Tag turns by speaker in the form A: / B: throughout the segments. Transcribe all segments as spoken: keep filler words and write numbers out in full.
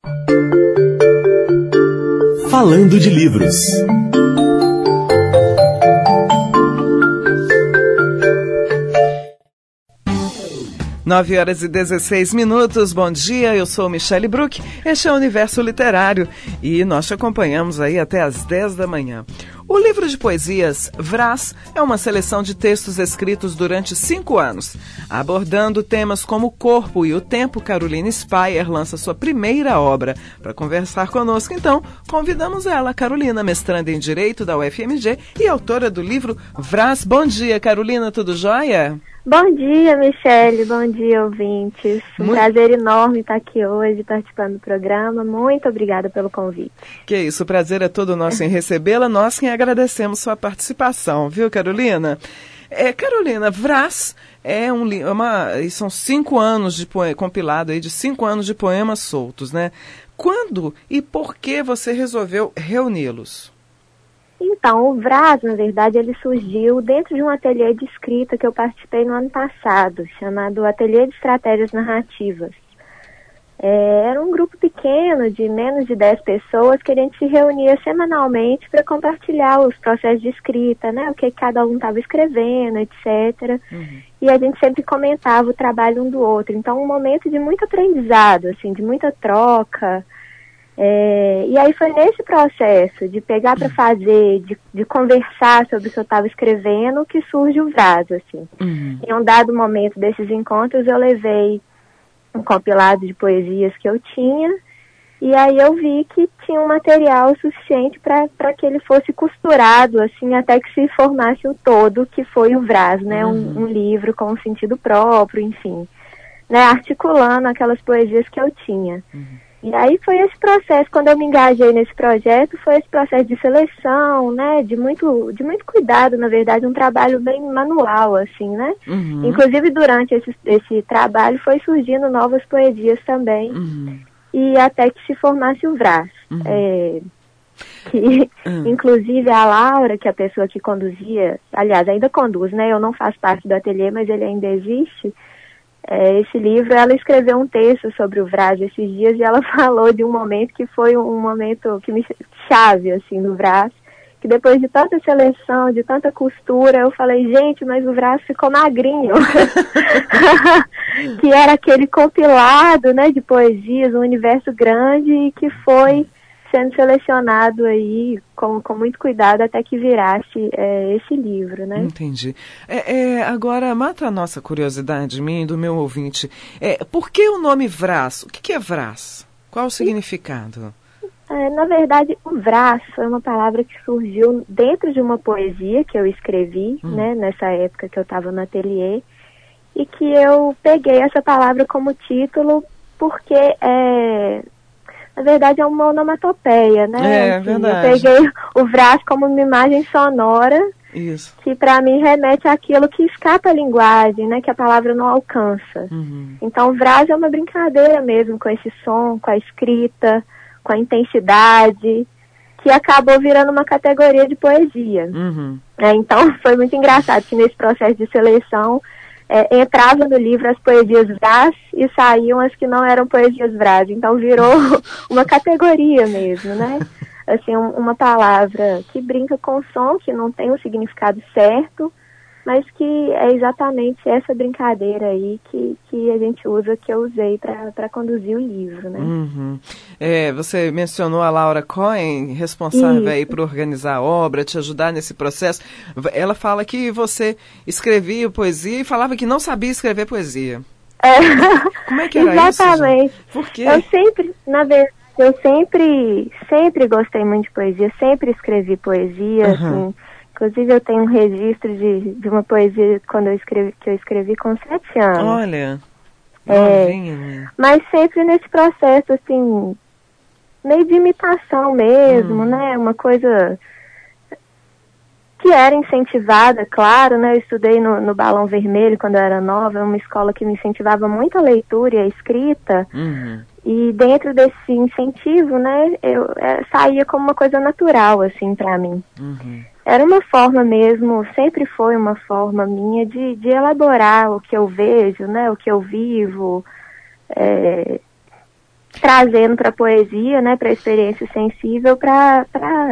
A: Falando de livros.
B: nove horas e dezesseis minutos, bom dia, eu sou Michele Bruck, este é o Universo Literário e nós te acompanhamos aí até às dez da manhã. O livro de poesias Vraz é uma seleção de textos escritos durante cinco anos. Abordando temas como o corpo e o tempo, Carolina Speyer lança sua primeira obra. Para conversar conosco, então, convidamos ela, Carolina, mestranda em Direito da U F M G e autora do livro Vraz. Bom dia, Carolina, tudo jóia?
C: Bom dia, Michele. Bom dia, ouvintes. Um Muito... prazer enorme estar aqui hoje, participando do programa. Muito obrigada pelo convite.
B: Que isso, o prazer é todo nosso em recebê-la. Nós quem agradecemos sua participação, viu, Carolina? É, Carolina, Vraz é um livro, uma, são cinco anos de poema, compilado aí de cinco anos de poemas soltos, né? Quando e por que você resolveu reuni-los?
C: Então, o Vraz, na verdade, ele surgiu dentro de um ateliê de escrita que eu participei no ano passado, chamado Ateliê de Estratégias Narrativas. É, era um grupo pequeno, de menos de dez pessoas, que a gente se reunia semanalmente para compartilhar os processos de escrita, né, o que cada um estava escrevendo, etcétera. Uhum. E a gente sempre comentava o trabalho um do outro. Então, um momento de muito aprendizado, assim, de muita troca. É, e aí foi nesse processo de pegar para fazer, de, de conversar sobre o que eu estava escrevendo, que surge o Vraz, assim. Uhum. Em um dado momento desses encontros, eu levei um compilado de poesias que eu tinha, e aí eu vi que tinha um material suficiente para que ele fosse costurado, assim, até que se formasse o todo, que foi o Vraz, né? Uhum. Um, um livro com um sentido próprio, enfim, né? Articulando aquelas poesias que eu tinha. Uhum. E aí foi esse processo, quando eu me engajei nesse projeto, foi esse processo de seleção, né, de muito, de muito cuidado, na verdade, um trabalho bem manual, assim, né? Uhum. Inclusive, durante esse, esse trabalho, foi surgindo novas poesias também, uhum. e até que se formasse o Vraz. Uhum. É, que, uhum. Inclusive, a Laura, que é a pessoa que conduzia, aliás, ainda conduz, né, eu não faço parte do ateliê, mas ele ainda existe. É, esse livro, ela escreveu um texto sobre o Vraz esses dias e ela falou de um momento que foi um momento que me chave, assim, do Vraz, que depois de tanta seleção, de tanta costura, eu falei, gente, mas o Vraz ficou magrinho. Que era aquele compilado, né, de poesias, um universo grande e que foi sendo selecionado aí com, com muito cuidado até que virasse é, esse livro, né?
B: Entendi. É, é, agora, mata a nossa curiosidade, minha e do meu ouvinte. É, por que o nome Vraz? O que, que é Vraz? Qual o significado?
C: É, na verdade, o Vraz foi uma palavra que surgiu dentro de uma poesia que eu escrevi, hum. né, nessa época que eu estava no ateliê, e que eu peguei essa palavra como título porque é... Na verdade, é uma onomatopeia, né?
B: É,
C: assim,
B: verdade.
C: Eu peguei o Vraz como uma imagem sonora,
B: Isso.
C: Que para mim remete àquilo que escapa a linguagem, né? Que a palavra não alcança. Uhum. Então, o Vraz é uma brincadeira mesmo com esse som, com a escrita, com a intensidade, que acabou virando uma categoria de poesia. Uhum. É, então, foi muito engraçado que nesse processo de seleção, É, entrava no livro as poesias Vraz e saíam as que não eram poesias Vraz. Então virou uma categoria mesmo, né? Assim, um, uma palavra que brinca com o som, que não tem um significado certo, mas que é exatamente essa brincadeira aí que, que a gente usa, que eu usei para conduzir o livro, né?
B: Uhum. É, você mencionou a Laura Cohen, responsável aí por organizar a obra, te ajudar nesse processo. Ela fala que você escrevia poesia e falava que não sabia escrever poesia.
C: É.
B: Como é que era
C: exatamente.
B: isso? Por quê?
C: Eu sempre, na verdade, eu sempre, sempre gostei muito de poesia, sempre escrevi poesia, uhum. assim. Inclusive, eu tenho um registro de, de uma poesia quando eu escrevi, que eu escrevi com sete anos.
B: Olha,
C: é,
B: novinha.
C: Mas sempre nesse processo, assim, meio de imitação mesmo, hum. né? Uma coisa que era incentivada, claro, né? Eu estudei no, no Balão Vermelho quando eu era nova, uma escola que me incentivava muito a leitura e a escrita. Uhum. E dentro desse incentivo, né, eu é, saía como uma coisa natural, assim, pra mim. Uhum. Era uma forma mesmo, sempre foi uma forma minha de, de elaborar o que eu vejo, né, o que eu vivo. É... trazendo para a poesia, né, para a experiência sensível, para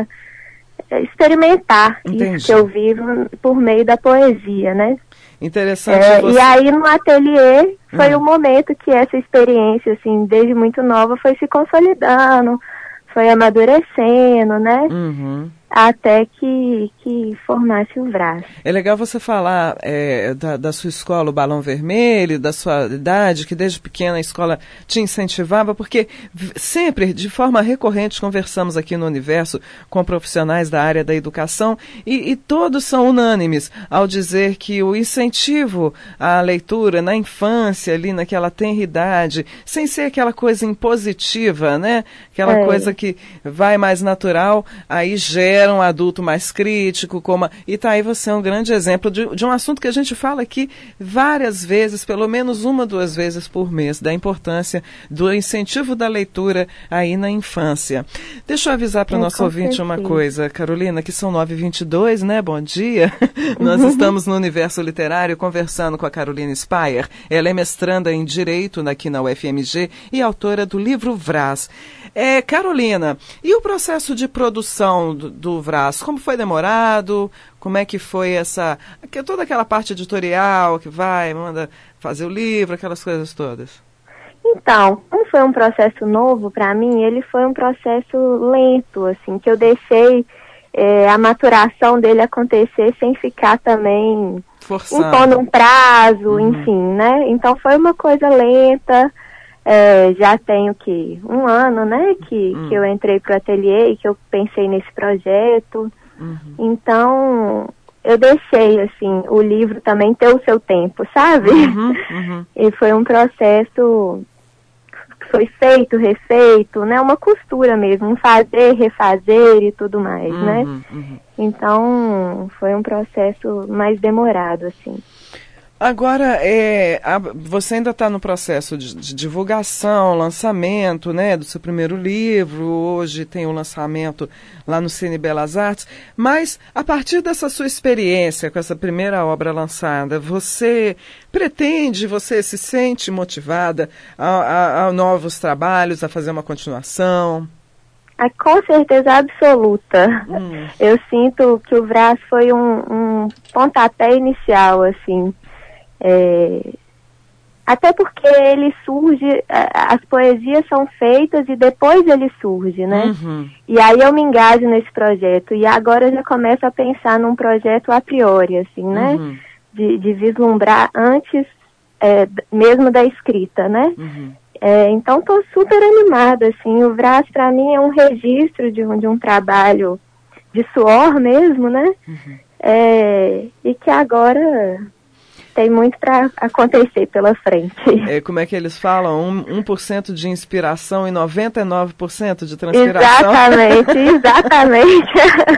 C: experimentar
B: Entendi.
C: Isso que eu vivo por meio da poesia, né?
B: Interessante.
C: É,
B: você...
C: E aí no ateliê foi o
B: Hum.
C: momento que essa experiência, assim, desde muito nova, foi se consolidando, foi amadurecendo, né?
B: Uhum.
C: Até que, que formasse o Vraz.
B: É legal você falar é, da, da sua escola, o Balão Vermelho, da sua idade, que desde pequena a escola te incentivava, porque sempre, de forma recorrente, conversamos aqui no Universo com profissionais da área da educação e, e todos são unânimes ao dizer que o incentivo à leitura na infância, ali naquela tenra idade, sem ser aquela coisa impositiva, né? Aquela
C: É.
B: coisa que vai mais natural, aí gera um adulto mais crítico, como a... e tá aí você é um grande exemplo de, de um assunto que a gente fala aqui várias vezes, pelo menos uma, duas vezes por mês, da importância do incentivo da leitura aí na infância. Deixa eu avisar para o
C: É,
B: nosso
C: com
B: ouvinte
C: certeza.
B: uma coisa, Carolina, que são nove e vinte e dois, né? Bom dia. Nós estamos no Universo Literário conversando com a Carolina Speyer. Ela é mestranda em Direito aqui na U F M G e autora do livro Vraz. É, Carolina, e o processo de produção do, do Vraz? Como foi demorado? Como é que foi essa... toda aquela parte editorial que vai, manda fazer o livro, aquelas coisas todas?
C: Então, como foi um processo novo para mim, ele foi um processo lento, assim, que eu deixei é, a maturação dele acontecer sem ficar também
B: Forçando.
C: impondo um prazo,
B: Uhum.
C: enfim, né? Então foi uma coisa lenta. É, já tenho que um ano, né, que,
B: Hum.
C: que eu entrei pro ateliê e que eu pensei nesse projeto.
B: Uhum.
C: Então, eu deixei, assim, o livro também ter o seu tempo, sabe?
B: Uhum, uhum.
C: E foi um processo que foi feito, refeito, né, uma costura mesmo, um fazer, refazer e tudo mais,
B: Uhum,
C: né?
B: uhum.
C: Então, foi um processo mais demorado, assim.
B: Agora, é, a, você ainda está no processo de, de divulgação, lançamento, né, do seu primeiro livro. Hoje tem o lançamento lá no Cine Belas Artes. Mas, a partir dessa sua experiência com essa primeira obra lançada, você pretende, você se sente motivada a, a, a novos trabalhos, a fazer uma continuação?
C: Ah, com certeza absoluta.
B: Hum.
C: Eu sinto que o Vraz foi um, um pontapé inicial, assim. É, até porque ele surge, as poesias são feitas e depois ele surge, né?
B: Uhum.
C: E aí eu me engajo nesse projeto e agora eu já começo a pensar num projeto a priori, assim, né?
B: Uhum.
C: De, de vislumbrar antes é, mesmo da escrita, né?
B: Uhum.
C: É, então estou super animada, assim. O Vraz para mim é um registro de um, de um trabalho de suor mesmo, né?
B: Uhum.
C: É, e que agora tem muito para acontecer pela frente.
B: É, como é que eles falam? Um, um por cento de inspiração e noventa e nove por cento de transpiração.
C: Exatamente, exatamente.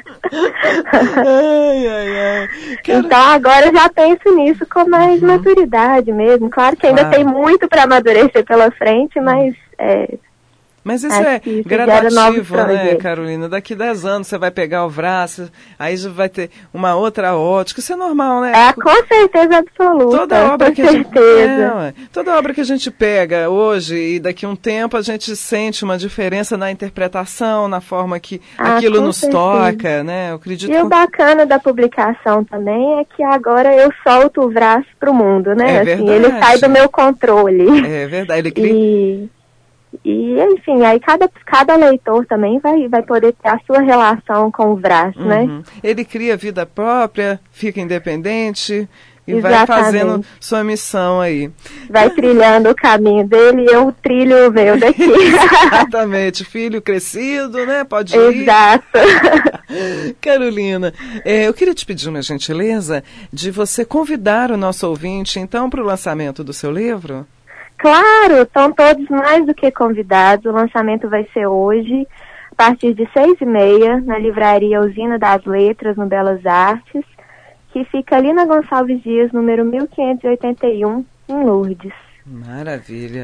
B: Ai, ai, ai. Quero...
C: Então agora eu já penso nisso com mais
B: Uhum.
C: maturidade mesmo. Claro que ainda
B: Claro.
C: tem muito para amadurecer pela frente, mas é,
B: Mas isso
C: acho
B: é
C: que isso gera novos
B: gradativo, né,
C: projetos.
B: Carolina? Daqui dez anos você vai pegar o braço, aí já vai ter uma outra ótica. Isso é normal, né?
C: É, com certeza absoluta.
B: Toda obra
C: com
B: que a gente,
C: certeza.
B: é, ué. Toda obra que a gente pega hoje e daqui a um tempo a gente sente uma diferença na interpretação, na forma que
C: Ah,
B: aquilo
C: com
B: nos
C: certeza.
B: toca, né? Eu acredito
C: E o
B: que...
C: bacana da publicação também é que agora eu solto o Vraz pro mundo, né?
B: É
C: assim,
B: verdade.
C: ele sai do meu controle.
B: É verdade, ele cria...
C: E, e enfim, aí cada, cada leitor também vai, vai poder ter a sua relação com o Vraz, né?
B: Uhum. Ele cria vida própria, fica independente e vai
C: Exatamente.
B: fazendo sua missão aí.
C: Vai trilhando o caminho dele e eu trilho o meu daqui.
B: Exatamente, filho crescido, né? Pode ir.
C: Exato.
B: Carolina, é, eu queria te pedir uma gentileza de você convidar o nosso ouvinte, então, para o lançamento do seu livro.
C: Claro, estão todos mais do que convidados. O lançamento vai ser hoje, a partir de seis e meia, na livraria Usina das Letras, no Belas Artes, que fica ali na Gonçalves Dias, número mil quinhentos e oitenta e um, em Lourdes.
B: Maravilha.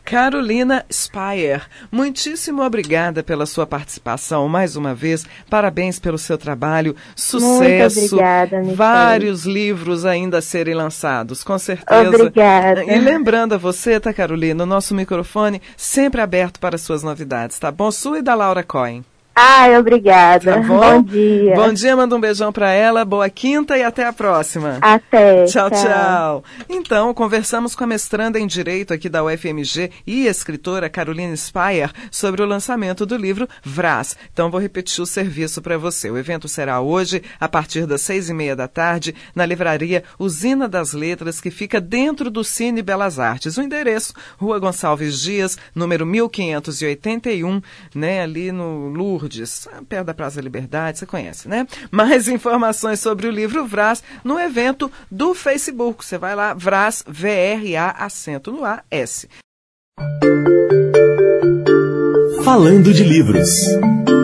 B: Carolina Speyer, muitíssimo obrigada pela sua participação mais uma vez, parabéns pelo seu trabalho, sucesso.
C: Muito obrigada, Michele.
B: Vários livros ainda a serem lançados, com certeza.
C: Obrigada.
B: E lembrando a você, tá, Carolina, o nosso microfone sempre aberto para suas novidades, tá bom? Sua e da Laura Cohen.
C: Ai, obrigada.
B: Tá bom?
C: Bom dia.
B: Bom dia, manda um beijão pra ela, boa quinta e até a próxima.
C: Até.
B: Tchau,
C: tchau,
B: tchau. Então, conversamos com a mestranda em Direito aqui da U F M G e escritora Carolina Speyer sobre o lançamento do livro Vraz. Então, vou repetir o serviço para você. O evento será hoje, a partir das seis e meia da tarde, na livraria Usina das Letras, que fica dentro do Cine Belas Artes. O endereço, Rua Gonçalves Dias, número mil quinhentos e oitenta e um, né, ali no Lourdes, perto da Praça da Liberdade, você conhece, né? Mais informações sobre o livro Vraz no evento do Facebook. Você vai lá, Vraz, V R A, acento no A, S.
A: Falando de livros.